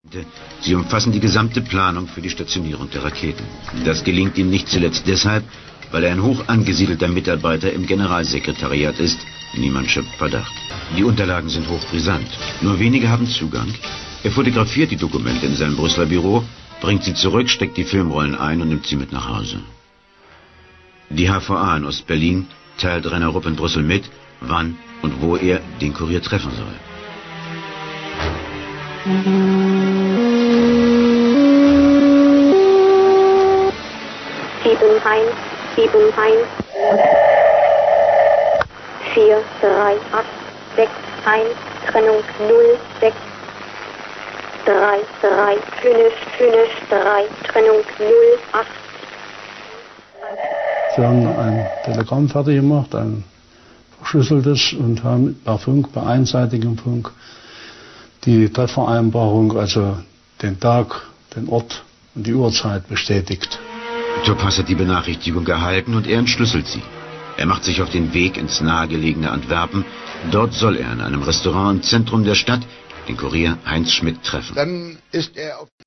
Sie umfassen die gesamte Planung für die Stationierung der Raketen. Das gelingt ihm nicht zuletzt deshalb, weil er ein hoch angesiedelter Mitarbeiter im Generalsekretariat ist. Niemand schöpft Verdacht. Die Unterlagen sind hochbrisant. Nur wenige haben Zugang. Er fotografiert die Dokumente in seinem Brüsseler Büro, bringt sie zurück, steckt die Filmrollen ein und nimmt sie mit nach Hause. Die HVA in Ostberlin teilt Rainer Rupp in Brüssel mit, wann und wo er den Kurier treffen soll. Sieben, 1, 4, 3, 8, 6, 1, Trennung 0, 6, 3, 3, 5, 3, Trennung 0, 8. Wir haben ein Telegramm fertig gemacht, ein verschlüsseltes, und haben per Funk, per einseitigem Funk, die Treffvereinbarung, also den Tag, den Ort und die Uhrzeit bestätigt. Topaz hat die Benachrichtigung erhalten und er entschlüsselt sie. Er macht sich auf den Weg ins nahegelegene Antwerpen. Dort soll er in einem Restaurant im Zentrum der Stadt den Kurier Heinz Schmidt treffen. Dann ist er auf